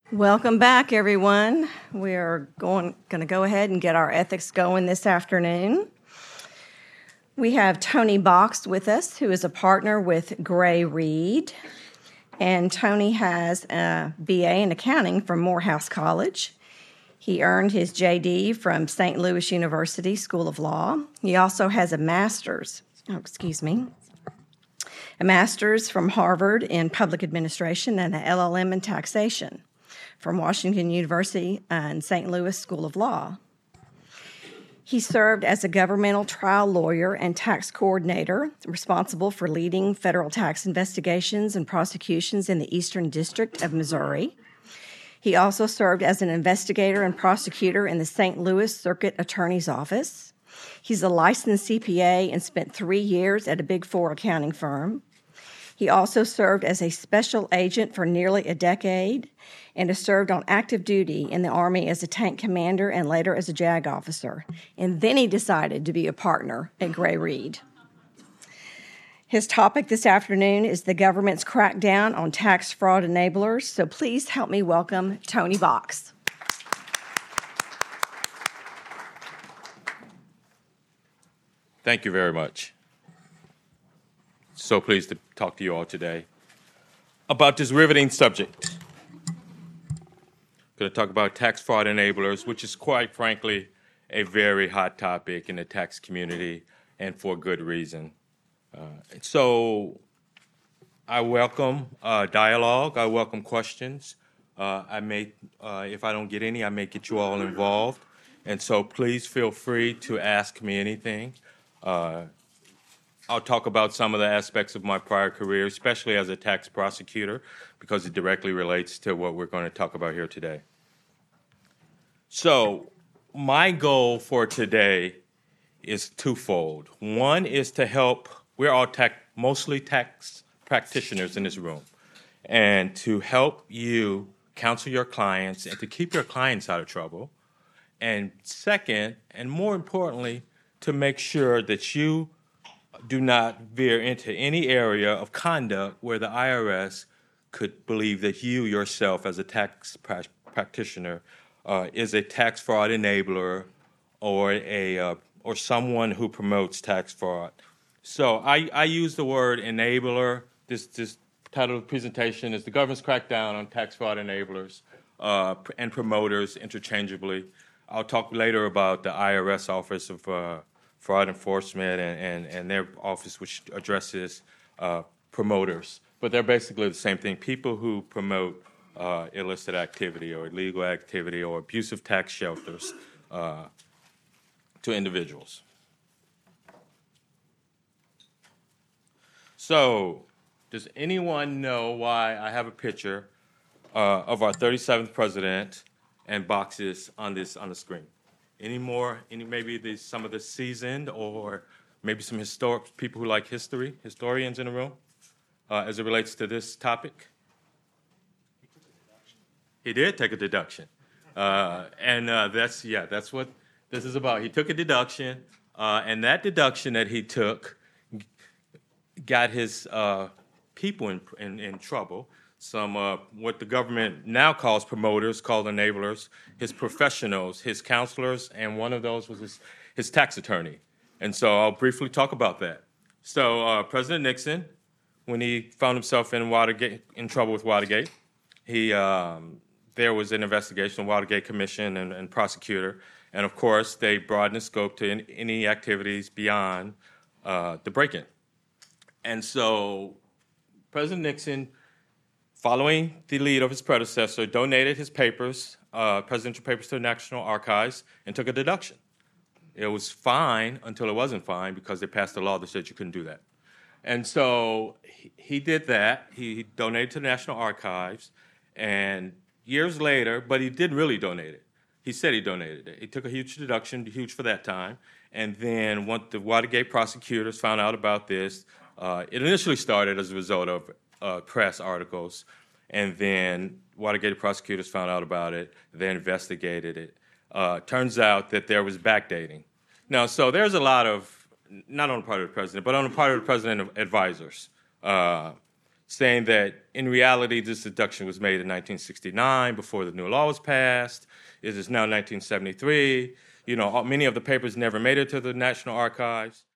Welcome back, everyone. We are going to go ahead and get our ethics going this afternoon. We have Tony Box with us, who is a partner with Gray Reed. And Tony has a BA in accounting from Morehouse College. He earned his JD from St. Louis University School of Law. He also has a master's from Harvard in public administration and an LLM in taxation from Washington University and St. Louis School of Law. He served as a governmental trial lawyer and tax coordinator, responsible for leading federal tax investigations and prosecutions in the Eastern District of Missouri. He also served as an investigator and prosecutor in the St. Louis Circuit Attorney's Office. He's a licensed CPA and spent 3 years at a Big Four accounting firm. He also served as a special agent for nearly a decade and has served on active duty in the Army as a tank commander and later as a JAG officer. And then he decided to be a partner at Gray Reed. His topic this afternoon is the government's crackdown on tax fraud enablers. So please help me welcome Tony Box. Thank you very much. So pleased to talk to you all today about this riveting subject. I'm going to talk about tax fraud enablers, which is quite frankly a very hot topic in the tax community, and for good reason. So I welcome dialogue. I welcome questions. If I don't get any, I may get you all involved. And so please feel free to ask me anything. I'll talk about some of the aspects of my prior career, especially as a tax prosecutor, because it directly relates to what we're going to talk about here today. So my goal for today is twofold. One is to help, we're all mostly tax practitioners in this room, and to help you counsel your clients and to keep your clients out of trouble. And second, and more importantly, to make sure that you do not veer into any area of conduct where the IRS could believe that you yourself as a tax practitioner is a tax fraud enabler or someone who promotes tax fraud. So I use the word enabler. This title of the presentation is The Government's Crackdown on Tax Fraud Enablers and Promoters interchangeably. I'll talk later about the IRS Office of Fraud Enforcement and their office, which addresses promoters. But they're basically the same thing, people who promote illicit activity or illegal activity or abusive tax shelters to individuals. So, does anyone know why I have a picture of our 37th president and boxes on the screen? Maybe some of the seasoned or maybe some people who like history, historians in the room, as it relates to this topic? He did take a deduction. That's what this is about. He took a deduction, and that deduction that he took got his people in trouble. Some what the government now calls promoters, called enablers, his professionals, his counselors, and one of those was his tax attorney. And so I'll briefly talk about that. So President Nixon, when he found himself in trouble with Watergate, there was an investigation, Watergate Commission and prosecutor, and of course they broadened the scope to any activities beyond the break-in. And so President Nixon, following the lead of his predecessor, donated his papers, presidential papers, to the National Archives and took a deduction. It was fine until it wasn't fine because they passed a law that said you couldn't do that. And so he did that. He donated to the National Archives, and years later, but he didn't really donate it. He said he donated it. He took a huge deduction, huge for that time, and then once the Watergate prosecutors found out about this, it initially started as a result of press articles, and then Watergate prosecutors found out about it. They investigated it. Turns out that there was backdating. Now, so there's a lot of, not on the part of the president, but on the part of the president of advisors. saying that in reality this deduction was made in 1969 before the new law was passed. It is now 1973. Many of the papers never made it to the National Archives.